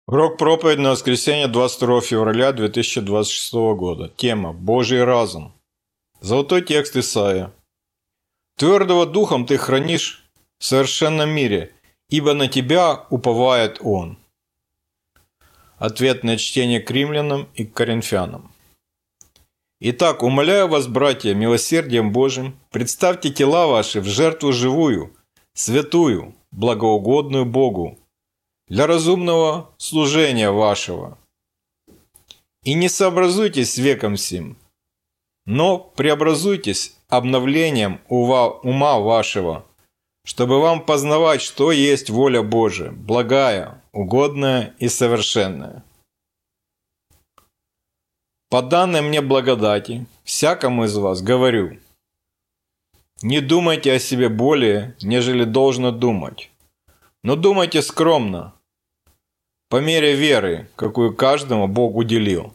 Урок проповедь на воскресенье 22 февраля 2026 года. Тема «Божий разум». Золотой текст Исаия. «Твердого духом ты хранишь в совершенном мире, ибо на тебя уповает Он». Ответное чтение к римлянам и к коринфянам. «Итак, умоляю вас, братья, милосердием Божьим, представьте тела ваши в жертву живую, святую, благоугодную Богу, для разумного служения вашего. И не сообразуйтесь с веком сим, но преобразуйтесь обновлением ума вашего, чтобы вам познавать, что есть воля Божия, благая, угодная и совершенная. По данной мне благодати, всякому из вас говорю, не думайте о себе более, нежели должно думать, но думайте скромно, по мере веры, какую каждому Бог уделил.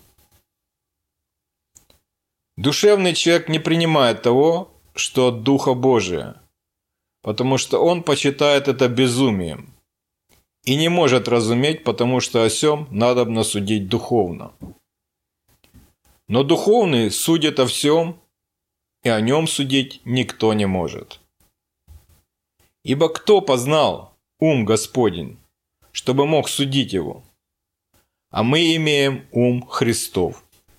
Душевный человек не принимает того, что от Духа Божия, потому что он почитает это безумием и не может разуметь, потому что о сем надобно судить духовно. Но духовный судит о всем, и о нем судить никто не может. Ибо кто познал ум Господень, чтобы мог судить его? А мы имеем ум Христов».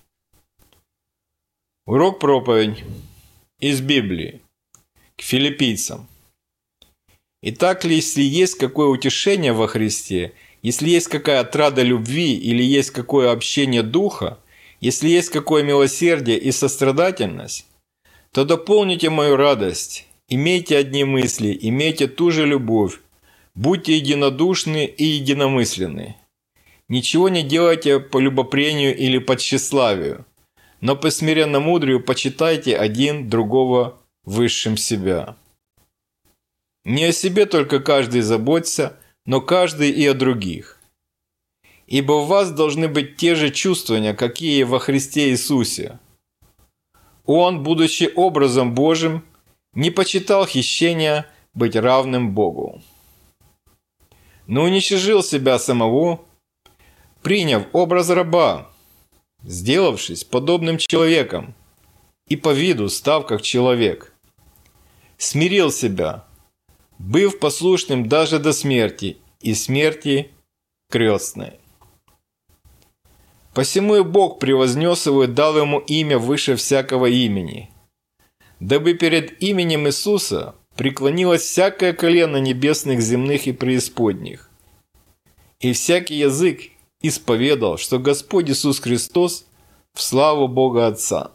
Урок проповедь из Библии к филиппийцам. «Итак, если есть какое утешение во Христе, если есть какая отрада любви или есть какое общение духа, если есть какое милосердие и сострадательность, то дополните мою радость, имейте одни мысли, имейте ту же любовь, будьте единодушны и единомысленны. Ничего не делайте по любопрению или по тщеславию, но по смиренно-мудрию почитайте один другого высшим себя. Не о себе только каждый заботься, но каждый и о других. Ибо в вас должны быть те же чувствования, какие во Христе Иисусе. Он, будучи образом Божьим, не почитал хищения быть равным Богу, но уничижил себя самого, приняв образ раба, сделавшись подобным человеком и по виду став как человек, смирил себя, быв послушным даже до смерти и смерти крестной. Посему и Бог превознес его и дал ему имя выше всякого имени, дабы перед именем Иисуса преклонилось всякое колено небесных, земных и преисподних, и всякий язык исповедал, что Господь Иисус Христос в славу Бога Отца.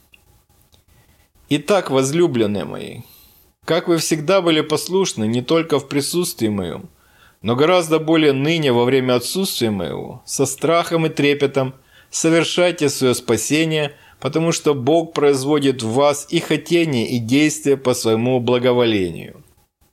Итак, возлюбленные мои, как вы всегда были послушны не только в присутствии моем, но гораздо более ныне во время отсутствия моего, со страхом и трепетом совершайте свое спасение, потому что Бог производит в вас и хотение, и действия по своему благоволению.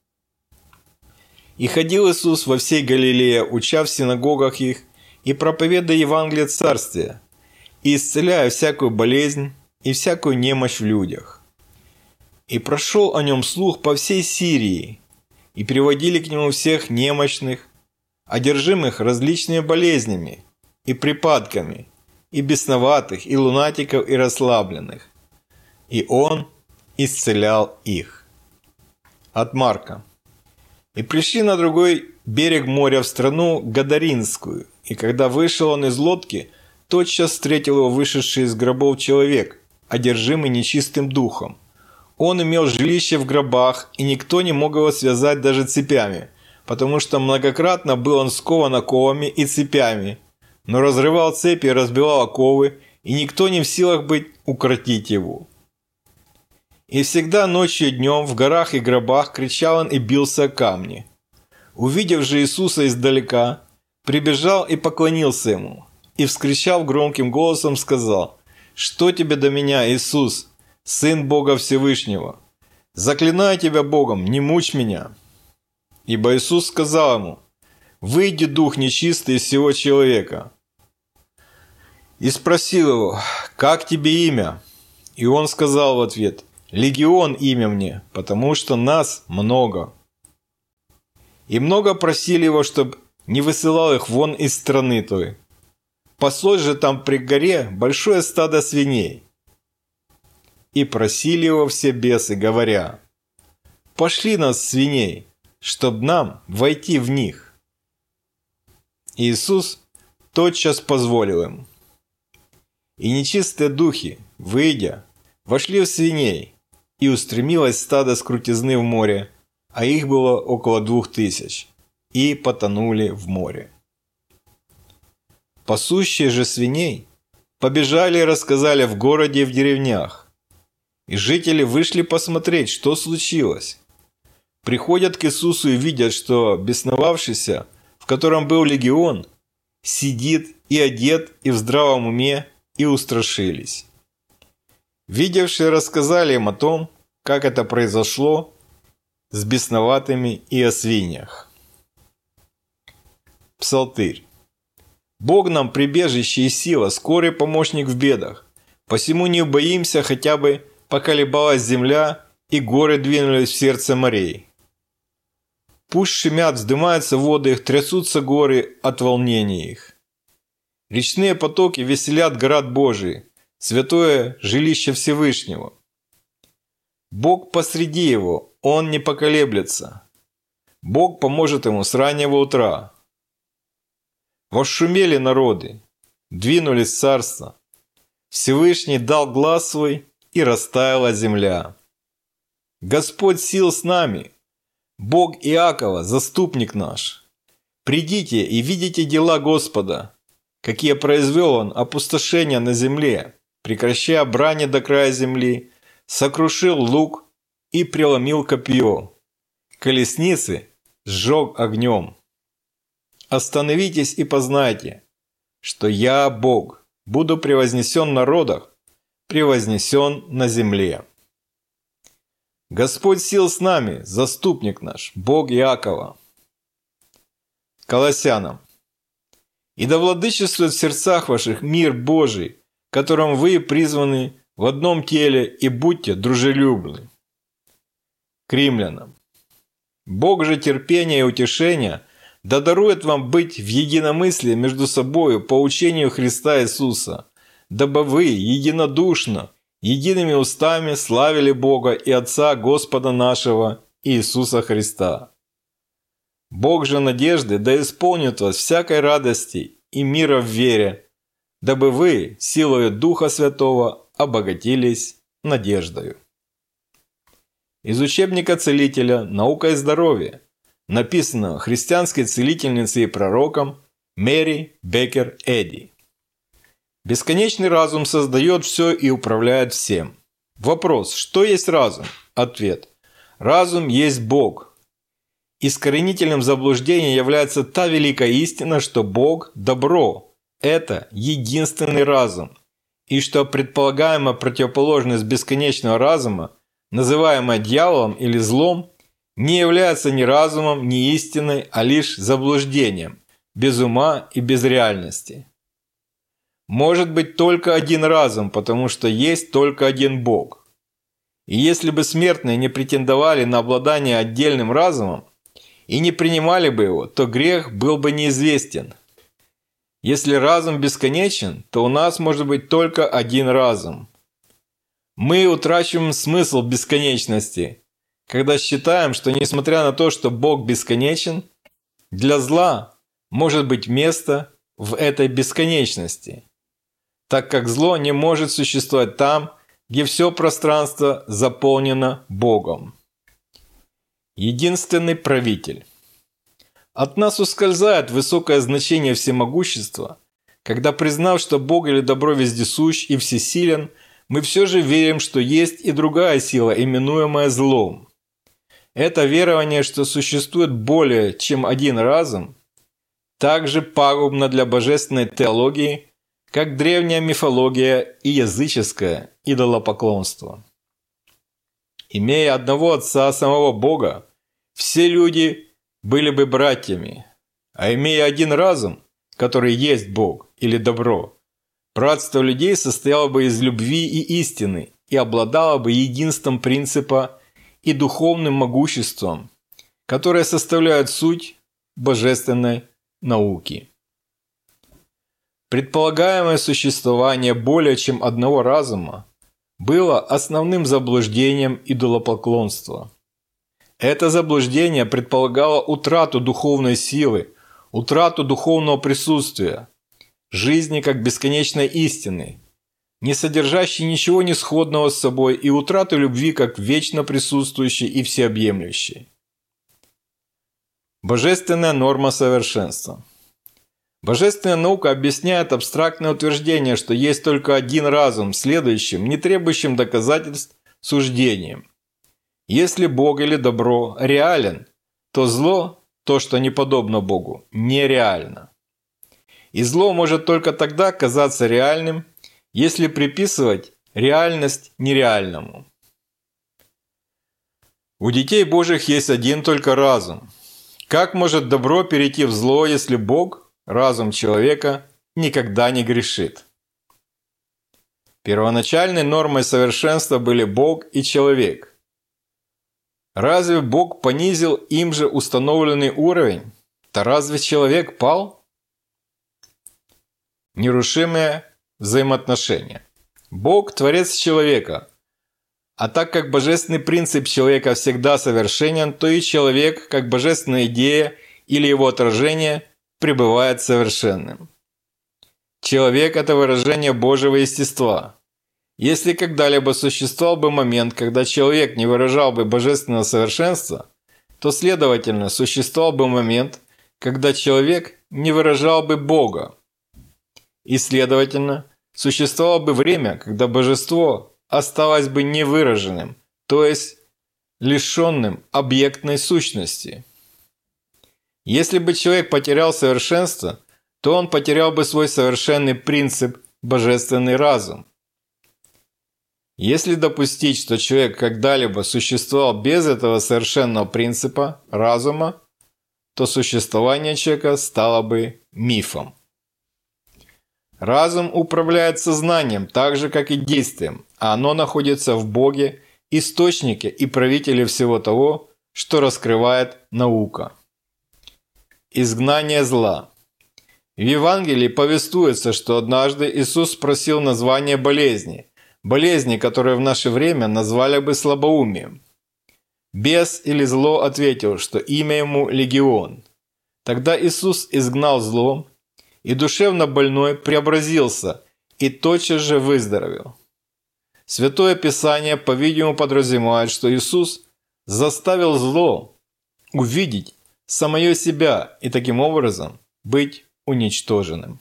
И ходил Иисус во всей Галилее, уча в синагогах их, и проповедуя Евангелие Царствия, и исцеляя всякую болезнь и всякую немощь в людях. И прошел о нем слух по всей Сирии, и приводили к нему всех немощных, одержимых различными болезнями и припадками, и бесноватых, и лунатиков, и расслабленных. И он исцелял их». От Марка. «И пришли на другой берег моря в страну Гадаринскую, и когда вышел он из лодки, тотчас встретил его вышедший из гробов человек, одержимый нечистым духом. Он имел жилище в гробах, и никто не мог его связать даже цепями, потому что многократно был он скован оковами и цепями, но разрывал цепи и разбивал оковы, и никто не в силах быть укротить его. И всегда ночью и днем в горах и гробах кричал он и бился о камни. Увидев же Иисуса издалека, прибежал и поклонился ему, и, вскричав громким голосом, сказал: «Что тебе до меня, Иисус, Сын Бога Всевышнего? Заклинаю тебя Богом, не мучь меня». Ибо Иисус сказал ему: «Выйди, дух нечистый, из сего человека». И спросил его: «Как тебе имя?» И он сказал в ответ: «Легион имя мне, потому что нас много». И много просили его, чтобы не высылал их вон из страны той. Паслось же там при горе большое стадо свиней. И просили его все бесы, говоря: «Пошли нас, свиней, чтоб нам войти в них». Иисус тотчас позволил им. И нечистые духи, выйдя, вошли в свиней, и устремилось стадо с крутизны в море, а их было около 2000, и потонули в море. Пасущие же свиней побежали и рассказали в городе и в деревнях. И жители вышли посмотреть, что случилось. Приходят к Иисусу и видят, что бесновавшийся, в котором был легион, сидит и одет, и в здравом уме, и устрашились. Видевшие рассказали им о том, как это произошло с бесноватыми и о свиньях. Псалтырь. Бог нам прибежище и сила, скорый помощник в бедах. Посему не убоимся, хотя бы поколебалась земля, и горы двинулись в сердце морей. Пусть шумят, вздымаются воды их, трясутся горы от волнения их. Речные потоки веселят град Божий, святое жилище Всевышнего. Бог посреди его, он не поколеблется. Бог поможет ему с раннего утра. Восшумели народы, двинулись царства. Всевышний дал глас свой, и растаяла земля. Господь сил с нами, Бог Иакова, заступник наш. Придите и видите дела Господа, какие произвел Он опустошения на земле, прекращая брани до края земли, сокрушил лук и преломил копье, колесницы сжег огнем. Остановитесь и познайте, что я, Бог, буду превознесен в народах, превознесен на земле. Господь сил с нами, заступник наш, Бог Иакова. Колоссянам. И да владычествует в сердцах ваших мир Божий, которым вы призваны в одном теле, и будьте дружелюбны. К римлянам. Бог же терпения и утешения да дарует вам быть в единомыслии между собою по учению Христа Иисуса, дабы вы единодушно, едиными устами славили Бога и Отца Господа нашего Иисуса Христа. Бог же надежды да исполнит вас всякой радости и мира в вере, дабы вы силою Духа Святого обогатились надеждою. Из учебника целителя «Наука и здоровье», написано христианской целительницей и пророком Мэри Беккер Эдди. Бесконечный разум создает все и управляет всем. Вопрос: что есть разум? Ответ: разум есть Бог. Искоренителем заблуждения является та великая истина, что Бог – добро. Это единственный разум. И что предполагаемая противоположность бесконечного разума, называемая дьяволом или злом, не является ни разумом, ни истиной, а лишь заблуждением, без ума и без реальности. Может быть только один разум, потому что есть только один Бог. И если бы смертные не претендовали на обладание отдельным разумом и не принимали бы его, то грех был бы неизвестен. Если разум бесконечен, то у нас может быть только один разум. Мы утрачиваем смысл бесконечности, когда считаем, что несмотря на то, что Бог бесконечен, для зла может быть место в этой бесконечности, так как зло не может существовать там, где все пространство заполнено Богом. Единственный правитель. От нас ускользает высокое значение всемогущества, когда, признав, что Бог или добро вездесущ и всесилен, мы все же верим, что есть и другая сила, именуемая злом. Это верование, что существует более чем один разум, также пагубно для божественной теологии, как древняя мифология и языческое идолопоклонство. Имея одного Отца, самого Бога, все люди были бы братьями, а имея один разум, который есть Бог или добро, братство людей состояло бы из любви и истины и обладало бы единством принципа и духовным могуществом, которые составляют суть божественной науки. Предполагаемое существование более чем одного разума было основным заблуждением идолопоклонства. Это заблуждение предполагало утрату духовной силы, утрату духовного присутствия, жизни как бесконечной истины, не содержащей ничего не сходного с собой, и утрату любви как вечно присутствующей и всеобъемлющей. Божественная норма совершенства. Божественная наука объясняет абстрактное утверждение, что есть только один разум, следующим, не требующим доказательств, суждением. Если Бог или добро реален, то зло, то, что не подобно Богу, нереально. И зло может только тогда казаться реальным, если приписывать реальность нереальному. У детей Божьих есть один только разум. Как может добро перейти в зло, если Бог, разум человека, никогда не грешит? Первоначальной нормой совершенства были Бог и человек. Разве Бог понизил им же установленный уровень? То разве человек пал? Нерушимые взаимоотношения. Бог – творец человека. А так как божественный принцип человека всегда совершенен, то и человек, как божественная идея или его отражение, пребывает совершенным. Человек – это выражение Божьего естества. Если когда-либо существовал бы момент, когда человек не выражал бы божественного совершенства, то, следовательно, существовал бы момент, когда человек не выражал бы Бога. И, следовательно, существовало бы время, когда божество осталось бы невыраженным, то есть лишенным объектной сущности. Если бы человек потерял совершенство, то он потерял бы свой совершенный принцип – божественный разум. Если допустить, что человек когда-либо существовал без этого совершенного принципа – разума, то существование человека стало бы мифом. Разум управляет сознанием так же, как и действием, а оно находится в Боге, источнике и правителе всего того, что раскрывает наука. Изгнание зла. В Евангелии повествуется, что однажды Иисус спросил название болезни, которые в наше время назвали бы слабоумием. Бес или зло ответил, что имя ему Легион. Тогда Иисус изгнал зло, и душевно больной преобразился и тотчас же выздоровел. Святое Писание, по-видимому, подразумевает, что Иисус заставил зло увидеть самое себя и таким образом быть уничтоженным.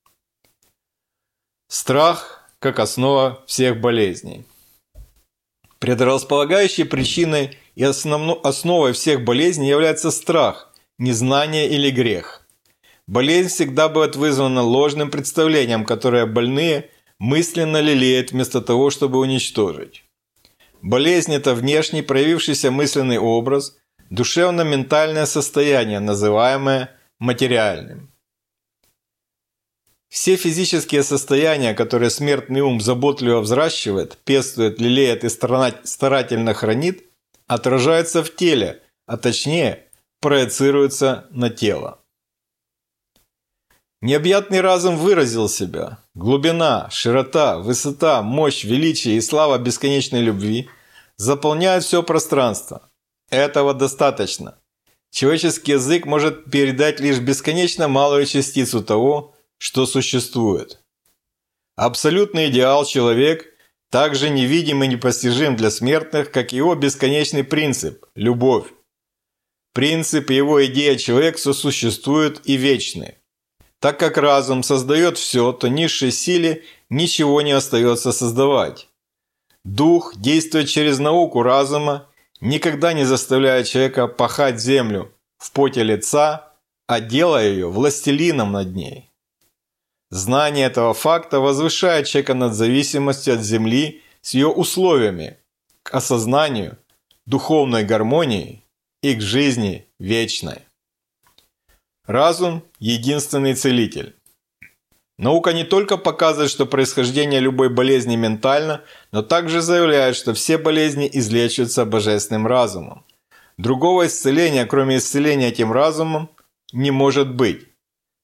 Страх как основа всех болезней. Предрасполагающей причиной и основой всех болезней является страх, незнание или грех. Болезнь всегда будет вызвана ложным представлением, которое больные мысленно лелеют вместо того, чтобы уничтожить. Болезнь – это внешний проявившийся мысленный образ, душевно-ментальное состояние, называемое материальным. Все физические состояния, которые смертный ум заботливо взращивает, пестует, лелеет и старательно хранит, отражаются в теле, а точнее проецируются на тело. Необъятный разум выразил себя. Глубина, широта, высота, мощь, величие и слава бесконечной любви заполняют все пространство. Этого достаточно. Человеческий язык может передать лишь бесконечно малую частицу того, что существует. Абсолютный идеал человек так же невидим и непостижим для смертных, как его бесконечный принцип – любовь. Принцип и его идея человек сосуществуют и вечны. Так как разум создает все, то низшей силе ничего не остается создавать. Дух действует через науку разума, никогда не заставляя человека пахать землю в поте лица, а делая ее властелином над ней. Знание этого факта возвышает человека над зависимостью от земли с ее условиями, к осознанию духовной гармонии и к жизни вечной. Разум – единственный целитель. Наука не только показывает, что происхождение любой болезни ментально, но также заявляет, что все болезни излечиваются божественным разумом. Другого исцеления, кроме исцеления этим разумом, не может быть.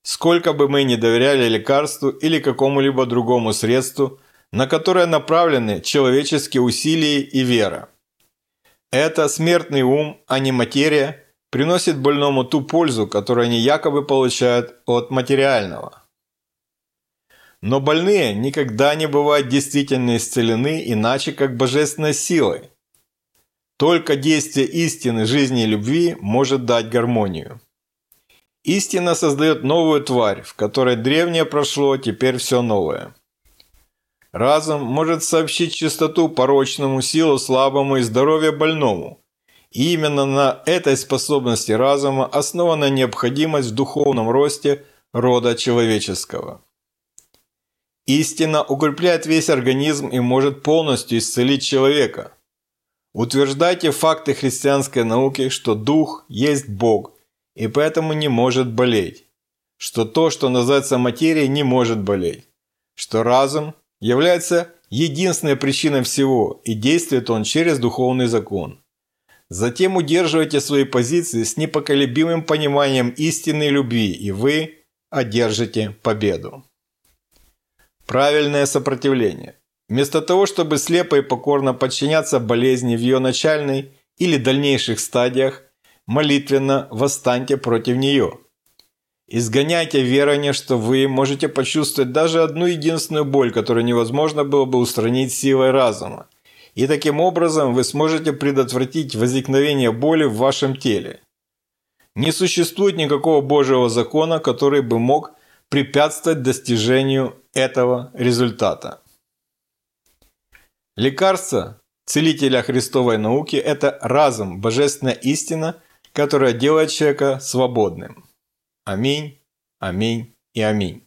Сколько бы мы ни доверяли лекарству или какому-либо другому средству, на которое направлены человеческие усилия и вера. Это смертный ум, а не материя, приносит больному ту пользу, которую они якобы получают от материального. Но больные никогда не бывают действительно исцелены иначе, как божественной силой. Только действие истины, жизни и любви может дать гармонию. Истина создает новую тварь, в которой древнее прошло, теперь все новое. Разум может сообщить чистоту порочному, силу слабому и здоровье больному. И именно на этой способности разума основана необходимость в духовном росте рода человеческого. Истина укрепляет весь организм и может полностью исцелить человека. Утверждайте факты христианской науки, что дух есть Бог, и поэтому не может болеть, что то, что называется материей, не может болеть, что разум является единственной причиной всего, и действует он через духовный закон. Затем удерживайте свои позиции с непоколебимым пониманием истинной любви, и вы одержите победу. Правильное сопротивление. Вместо того, чтобы слепо и покорно подчиняться болезни в ее начальной или дальнейших стадиях, молитвенно восстаньте против нее. Изгоняйте верование, что вы можете почувствовать даже одну единственную боль, которую невозможно было бы устранить силой разума. И таким образом вы сможете предотвратить возникновение боли в вашем теле. Не существует никакого Божьего закона, который бы мог препятствовать достижению этого результата. Лекарство целителя Христовой науки – это разум, божественная истина, которая делает человека свободным. Аминь, аминь и аминь.